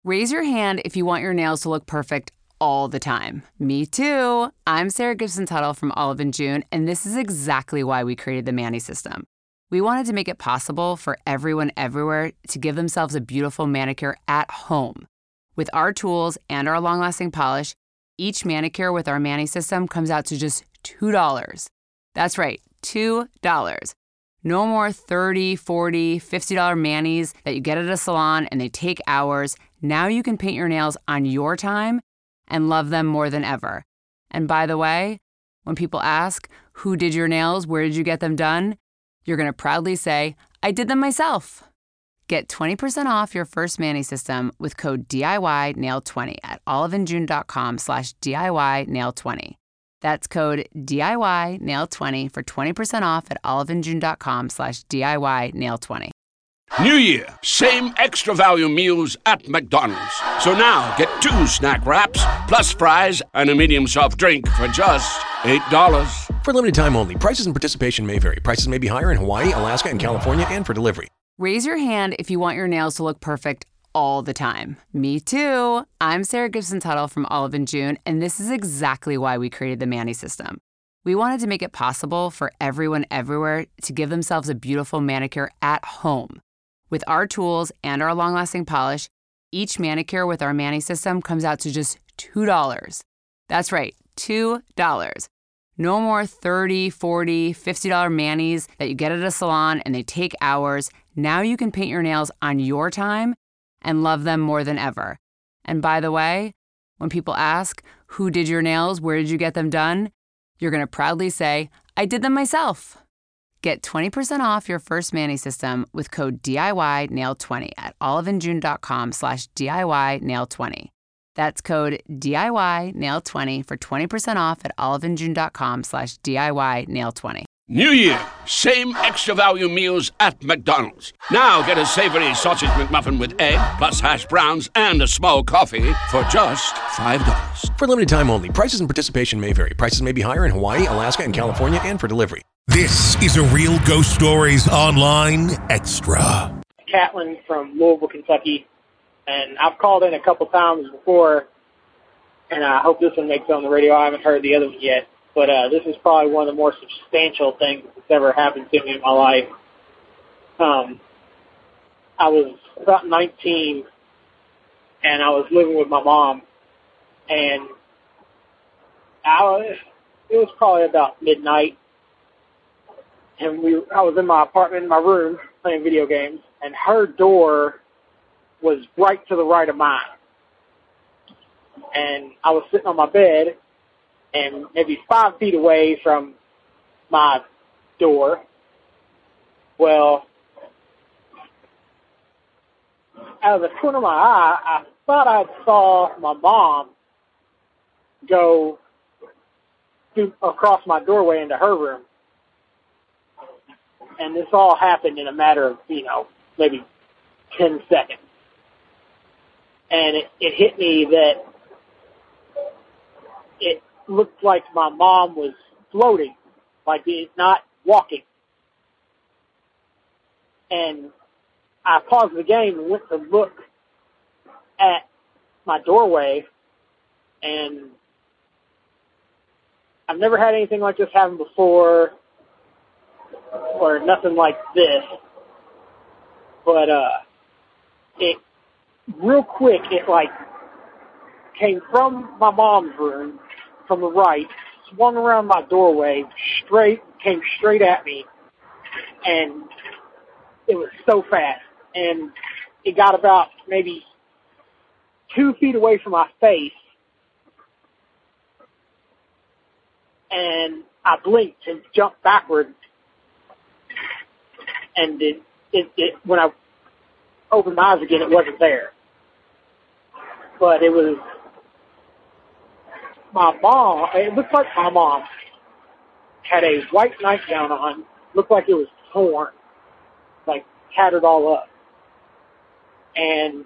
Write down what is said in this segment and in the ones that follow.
Raise your hand if you want your nails to look perfect all the time. Me too. I'm Sarah Gibson Tuttle from Olive & June, and this is exactly why we created the Mani System. We wanted to make it possible for everyone everywhere to give themselves a beautiful manicure at home. With our tools and our long-lasting polish, each manicure with our Mani System comes out to just $2. That's right, $2. No more $30, $40, $50 manis that you get at a salon and they take hours. Now you can paint your nails on your time and love them more than ever. And by the way, when people ask, who did your nails? Where did you get them done? You're going to proudly say, I did them myself. Get 20% off your first Mani System with code DIYNail20 at oliveandjune.com/DIYNail20. That's code DIYNail20 for 20% off at oliveandjune.com/DIYNail20. New Year, same extra value meals at McDonald's. So now get 2 snack wraps plus fries and a medium soft drink for just $8. For limited time only. Prices and participation may vary. Prices may be higher in Hawaii, Alaska, and California, and for delivery. Raise your hand if you want your nails to look perfect all the time. Me too. I'm Sarah Gibson Tuttle from Olive & June, and this is exactly why we created the Mani System. We wanted to make it possible for everyone everywhere to give themselves a beautiful manicure at home. With our tools and our long-lasting polish, each manicure with our Mani System comes out to just $2. That's right, $2. No more $30, $40, $50 manis that you get at a salon and they take hours. Now you can paint your nails on your time and love them more than ever. And by the way, when people ask, who did your nails? Where did you get them done? You're going to proudly say, I did them myself. Get 20% off your first Mani System with code DIYNail20 at oliveandjune.com/DIYNail20. That's code DIYNail20 for 20% off at oliveandjune.com/DIYNail20. New Year, same extra value meals at McDonald's. Now get a savory sausage McMuffin with egg, plus hash browns and a small coffee for just $5. For limited time only. Prices and participation may vary. Prices may be higher in Hawaii, Alaska, and California, and for delivery. This is a Real Ghost Stories Online Extra. Catlin from Louisville, Kentucky, and I've called in a couple times before, and I hope this one makes it on the radio. I haven't heard the other one yet, but this is probably one of the more substantial things that's ever happened to me in my life. I was about 19, and I was living with my mom, and it was probably about midnight, and I was in my apartment, in my room, playing video games, and her door was right to the right of mine. And I was sitting on my bed, and maybe 5 feet away from my door. Well, out of the corner of my eye, I thought I saw my mom go across my doorway into her room. And this all happened in a matter of, maybe 10 seconds. And it hit me that it looked like my mom was floating, like not walking. And I paused the game and went to look at my doorway, and I've never had anything like this happen before, or nothing like this, but it real quick, it came from my mom's room from the right, swung around my doorway, came straight at me, and it was so fast, and it got about maybe 2 feet away from my face, and I blinked and jumped backwards. And when I opened my eyes again, it wasn't there. But it was my mom. It looked like my mom had a white nightgown on. Looked like it was torn, like tattered all up. And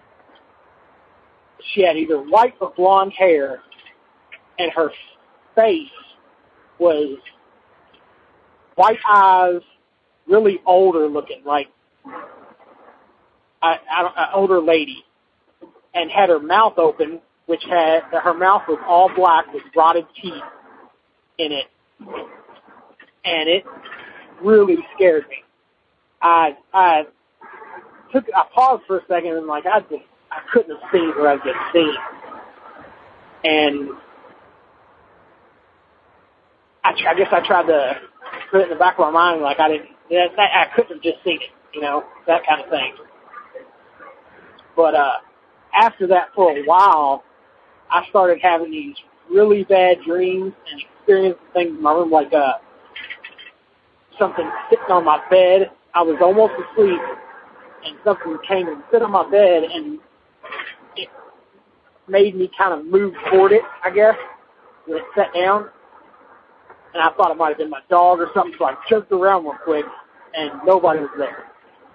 she had either white or blonde hair, and her face was white eyes, really older looking, like an older lady. and had her mouth open, her mouth was all black with rotted teeth in it. And it really scared me. I paused for a second and I couldn't have seen what I just seen. And I guess I tried to put it in the back of my mind I couldn't have just seen it, that kind of thing. But after that, for a while, I started having these really bad dreams and experiencing things in my room, like something sitting on my bed. I was almost asleep, and something came and sit on my bed, and it made me kind of move toward it, I guess, when it sat down. And I thought it might have been my dog or something, so I jerked around real quick, and nobody was there.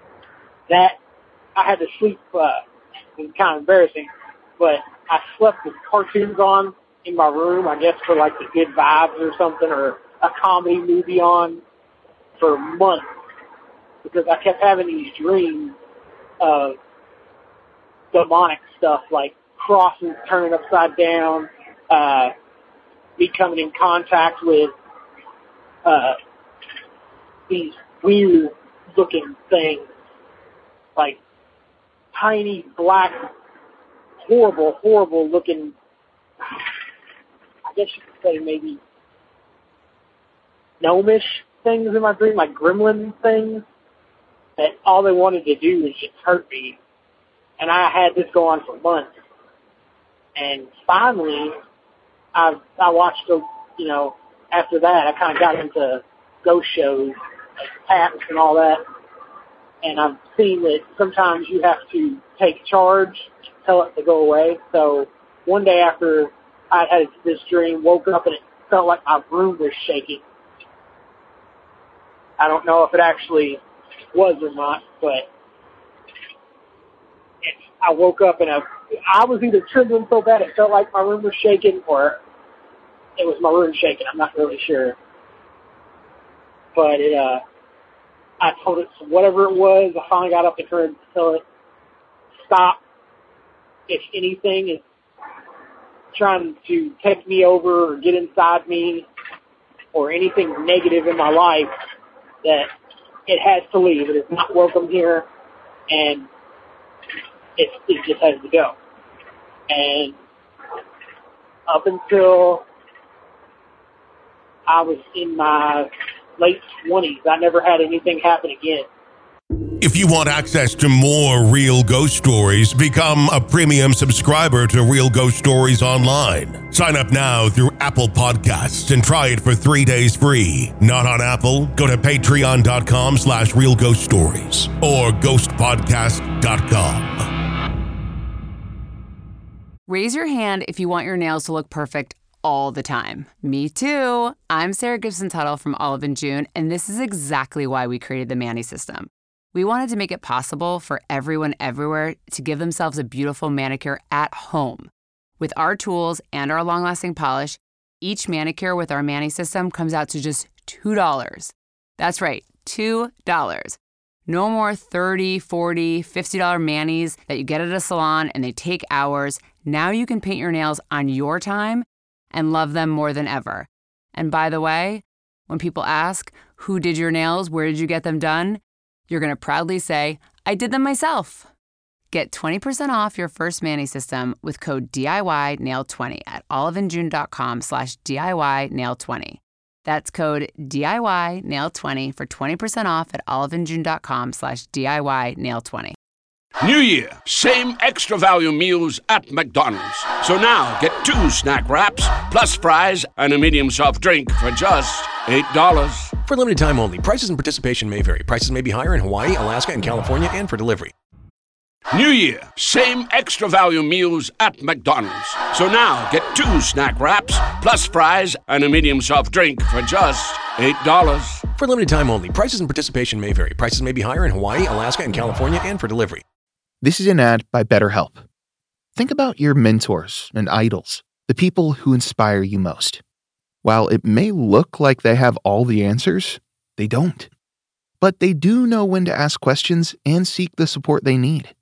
I had to sleep, it was kind of embarrassing, but I slept with cartoons on in my room, I guess for the good vibes or something, or a comedy movie on for months, because I kept having these dreams of demonic stuff, like crosses turning upside down, me coming in contact with these weird looking things, like tiny black, horrible looking, I guess you could say maybe gnomish things in my dream, like gremlin things, that all they wanted to do was just hurt me. And I had this go on for months. And finally, I watched, after that, I kind of got into ghost shows, like Taps and all that. And I've seen that sometimes you have to take charge, tell it to go away. So one day after I had this dream, woke up and it felt like my room was shaking. I don't know if it actually was or not, but I woke up and I was either trembling so bad it felt like my room was shaking, or it was my room shaking. I'm not really sure. But I told it whatever it was. I finally got up and tried to tell it, stop. If anything is trying to take me over or get inside me, or anything negative in my life, that it has to leave. It is not welcome here, and it just has to go. And up until I was in my late 20s, I never had anything happen again. If you want access to more Real Ghost Stories, become a premium subscriber to Real Ghost Stories Online. Sign up now through Apple Podcasts and try it for 3 days free. Not on Apple? Go to patreon.com/Real Ghost Stories or ghostpodcast.com. Raise your hand if you want your nails to look perfect all the time. Me too. I'm Sarah Gibson Tuttle from Olive & June, and this is exactly why we created the Manny system. We wanted to make it possible for everyone everywhere to give themselves a beautiful manicure at home. With our tools and our long-lasting polish, each manicure with our Manny system comes out to just $2. That's right, $2. No more $30, $40, $50 manis that you get at a salon and they take hours. Now you can paint your nails on your time and love them more than ever. And by the way, when people ask, who did your nails, where did you get them done? You're going to proudly say, I did them myself. Get 20% off your first Manny system with code DIYNail20 at oliveandjune.com/DIYNail20. That's code DIYNail20 for 20% off at oliveandjune.com/DIYNail20. New Year, same extra value meals at McDonald's. So now get 2 snack wraps, plus fries, and a medium soft drink for just $8. For limited time only, prices and participation may vary. Prices may be higher in Hawaii, Alaska, and California, and for delivery. New Year, same extra value meals at McDonald's. So now get 2 snack wraps, plus fries, and a medium soft drink for just $8. For limited time only, prices and participation may vary. Prices may be higher in Hawaii, Alaska, and California, and for delivery. This is an ad by BetterHelp. Think about your mentors and idols, the people who inspire you most. While it may look like they have all the answers, they don't. But they do know when to ask questions and seek the support they need.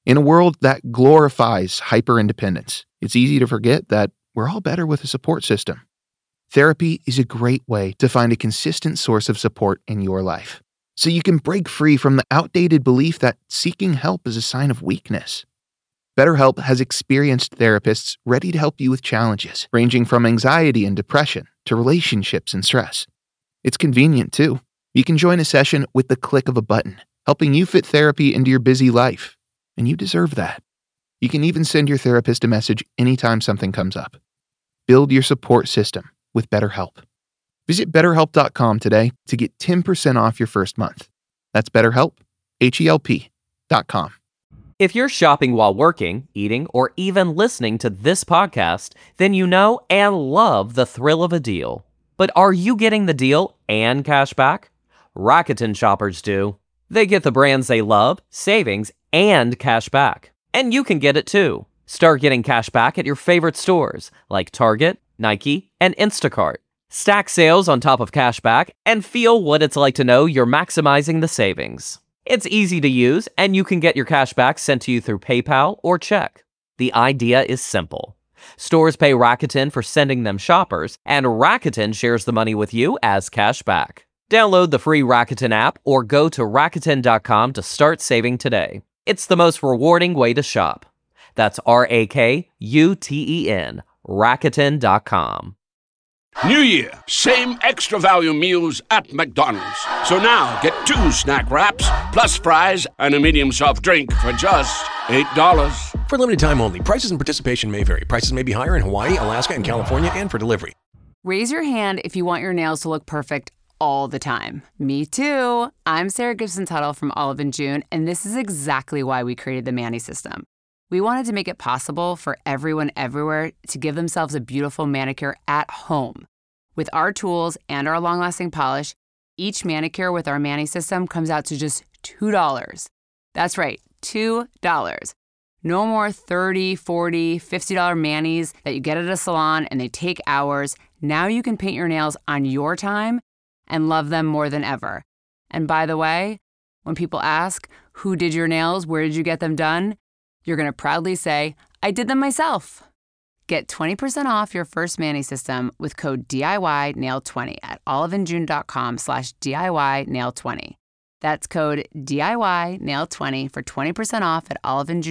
In a world that glorifies hyper-independence, it's easy to forget that we're all better with a support system. Therapy is a great way to find a consistent source of support in your life, so you can break free from the outdated belief that seeking help is a sign of weakness. BetterHelp has experienced therapists ready to help you with challenges ranging from anxiety and depression to relationships and stress. It's convenient, too. You can join a session with the click of a button, helping you fit therapy into your busy life. And you deserve that. You can even send your therapist a message anytime something comes up. Build your support system with BetterHelp. Visit BetterHelp.com today to get 10% off your first month. That's BetterHelp, HELP.com. If you're shopping while working, eating, or even listening to this podcast, then you know and love the thrill of a deal. But are you getting the deal and cash back? Rakuten shoppers do. They get the brands they love, savings, and cash back. And you can get it too. Start getting cash back at your favorite stores like Target, Nike, and Instacart. Stack sales on top of cash back and feel what it's like to know you're maximizing the savings. It's easy to use, and you can get your cash back sent to you through PayPal or check. The idea is simple. Stores pay Rakuten for sending them shoppers, and Rakuten shares the money with you as cash back. Download the free Rakuten app or go to Rakuten.com to start saving today. It's the most rewarding way to shop. That's Rakuten, Rakuten.com. New Year, same extra value meals at McDonald's. So now get 2 snack wraps, plus fries, and a medium soft drink for just $8. For limited time only, prices and participation may vary. Prices may be higher in Hawaii, Alaska, and California, and for delivery. Raise your hand if you want your nails to look perfect all the time. Me too. I'm Sarah Gibson Tuttle from Olive & June, and this is exactly why we created the Manny system. We wanted to make it possible for everyone everywhere to give themselves a beautiful manicure at home. With our tools and our long-lasting polish, each manicure with our Manny system comes out to just $2. That's right, $2. No more $30, $40, $50 manis that you get at a salon and they take hours. Now you can paint your nails on your time and love them more than ever. And by the way, when people ask, who did your nails, where did you get them done? You're going to proudly say, I did them myself. Get 20% off your first Manny system with code DIYNail20 at oliveandjune.com/DIYNail20. That's code DIYNail20 for 20% off at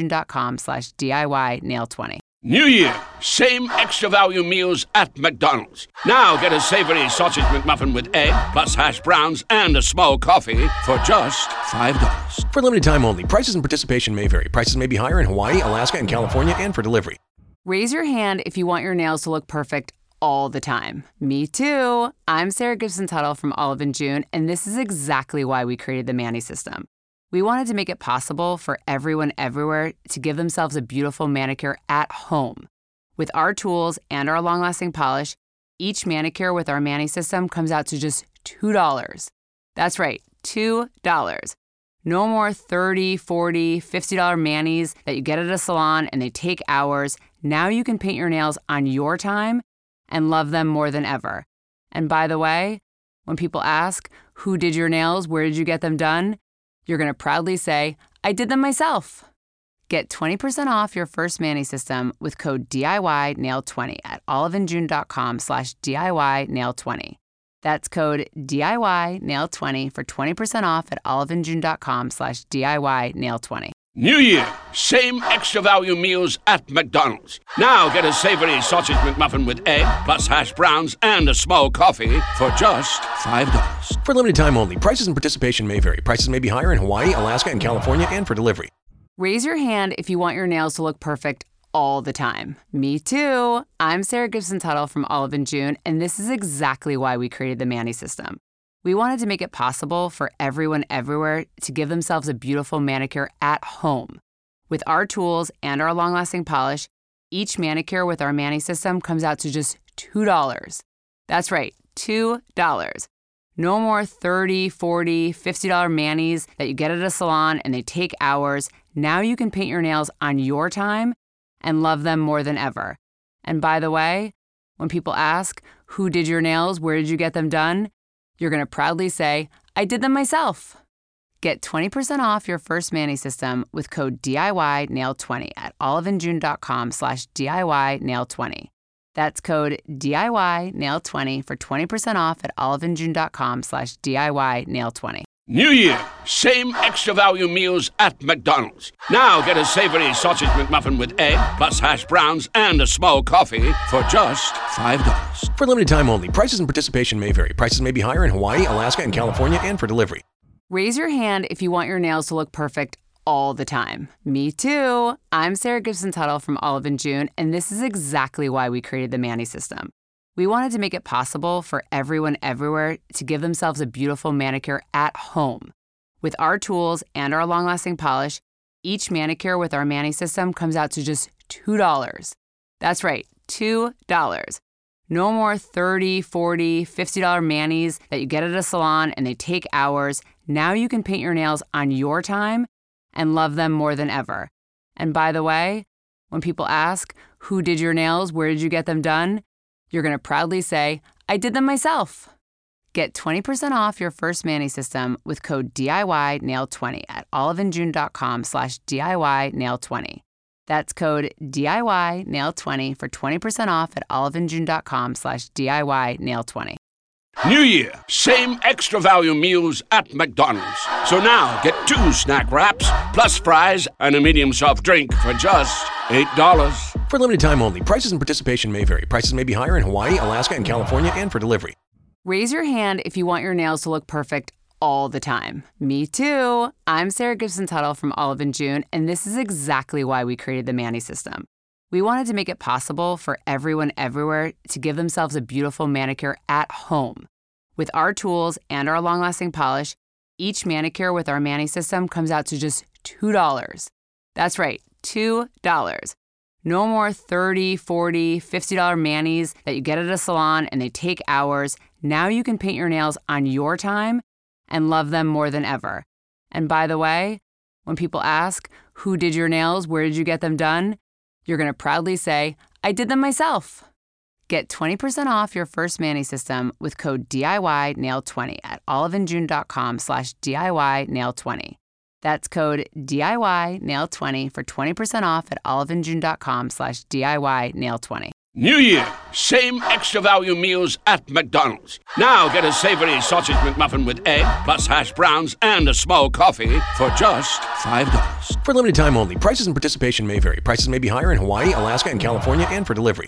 oliveandjune.com/DIYNail20. New Year, same extra value meals at McDonald's. Now get a savory sausage McMuffin with egg, plus hash browns, and a small coffee for just $5. For limited time only, prices and participation may vary. Prices may be higher in Hawaii, Alaska, and California, and for delivery. Raise your hand if you want your nails to look perfect all the time. Me too. I'm Sarah Gibson Tuttle from Olive & June, and this is exactly why we created the Manny system. We wanted to make it possible for everyone everywhere to give themselves a beautiful manicure at home. With our tools and our long-lasting polish, each manicure with our Manny system comes out to just $2. That's right, $2. No more $30, $40, $50 manis that you get at a salon and they take hours. Now you can paint your nails on your time and love them more than ever. And by the way, when people ask, who did your nails, where did you get them done? You're going to proudly say, I did them myself. Get 20% off your first Manny system with code DIYNail20 at oliveandjune.com/DIYNail20. That's code DIYNail20 for 20% off at oliveandjune.com/DIYNail20. New Year, same extra value meals at McDonald's. Now get a savory sausage McMuffin with egg, plus hash browns, and a small coffee for just $5. For limited time only, prices and participation may vary. Prices may be higher in Hawaii, Alaska, and California, and for delivery. Raise your hand if you want your nails to look perfect all the time. Me too. I'm Sarah Gibson Tuttle from Olive & June, and this is exactly why we created the Manny system. We wanted to make it possible for everyone everywhere to give themselves a beautiful manicure at home. With our tools and our long-lasting polish, each manicure with our Manny system comes out to just $2. That's right, $2. No more $30, $40, $50 manis that you get at a salon and they take hours. Now you can paint your nails on your time and love them more than ever. And by the way, when people ask, who did your nails, where did you get them done? You're going to proudly say, I did them myself. Get 20% off your first Manny system with code DIYNail20 at oliveandjune.com/DIYNail20. That's code DIYNail20 for 20% off at oliveandjune.com/DIYNail20. New Year, same extra value meals at McDonald's. Now get a savory sausage McMuffin with egg, plus hash browns and a small coffee for just $5. For limited time only, prices and participation may vary. Prices may be higher in Hawaii, Alaska, and California, and for delivery. Raise your hand if you want your nails to look perfect all the time. Me too. I'm Sarah Gibson Tuttle from Olive & June, and this is exactly why we created the Manny system. We wanted to make it possible for everyone everywhere to give themselves a beautiful manicure at home. With our tools and our long-lasting polish, each manicure with our Manny system comes out to just $2. That's right, $2. No more $30, $40, $50 manis that you get at a salon and they take hours. Now you can paint your nails on your time and love them more than ever. And by the way, when people ask, who did your nails? Where did you get them done? You're going to proudly say, I did them myself. Get 20% off your first Manny system with code DIYNail20 at oliveandjune.com/DIYNail20. That's code DIYNail20 for 20% off at oliveandjune.com/DIYNail20. New Year, same extra value meals at McDonald's. So now get 2 snack wraps, plus fries, and a medium soft drink for just $8. For limited time only, prices and participation may vary. Prices may be higher in Hawaii, Alaska, and California, and for delivery. Raise your hand if you want your nails to look perfect all the time. Me too. I'm Sarah Gibson Tuttle from Olive & June, and this is exactly why we created the Manny system. We wanted to make it possible for everyone everywhere to give themselves a beautiful manicure at home. With our tools and our long-lasting polish, each manicure with our Manny system comes out to just $2. That's right, $2. No more $30, $40, $50 manis that you get at a salon and they take hours. Now you can paint your nails on your time and love them more than ever. And by the way, when people ask, who did your nails? Where did you get them done? You're going to proudly say, I did them myself. Get 20% off your first Manny system with code DIYNail20 at oliveandjune.com/DIYNail20. That's code DIYNail20 for 20% off at oliveandjune.com/DIYNail20. New Year, same extra value meals at McDonald's. Now get a savory sausage McMuffin with egg, plus hash browns, and a small coffee for just $5. For limited time only, prices and participation may vary. Prices may be higher in Hawaii, Alaska, and California, and for delivery.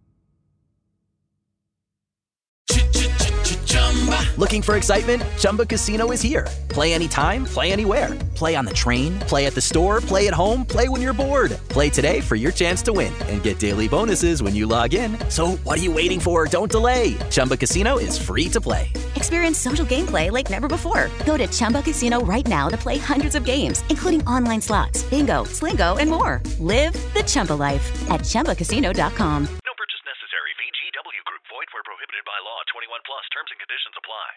Looking for excitement? Chumba Casino is here. Play anytime, play anywhere. Play on the train, play at the store, play at home, play when you're bored. Play today for your chance to win and get daily bonuses when you log in. So what are you waiting for? Don't delay. Chumba Casino is free to play. Experience social gameplay like never before. Go to Chumba Casino right now to play hundreds of games, including online slots, bingo, Slingo, and more. Live the Chumba life at ChumbaCasino.com. No purchase necessary. VGW Group. Void where prohibited by law. 21 plus. Terms and conditions apply.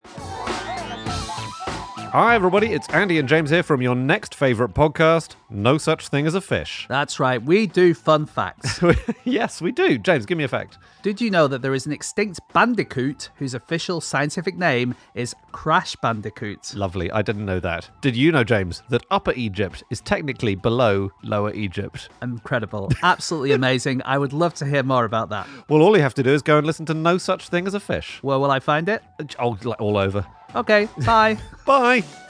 Hi everybody, it's Andy and James here from your next favourite podcast, No Such Thing as a Fish. That's right, we do fun facts. Yes, we do. James, give me a fact. Did you know that there is an extinct bandicoot whose official scientific name is Crash Bandicoot? Lovely, I didn't know that. Did you know, James, that Upper Egypt is technically below Lower Egypt? Incredible. Absolutely amazing. I would love to hear more about that. Well, all you have to do is go and listen to No Such Thing as a Fish. Where will I find it? Oh, all over. Okay, bye. Bye.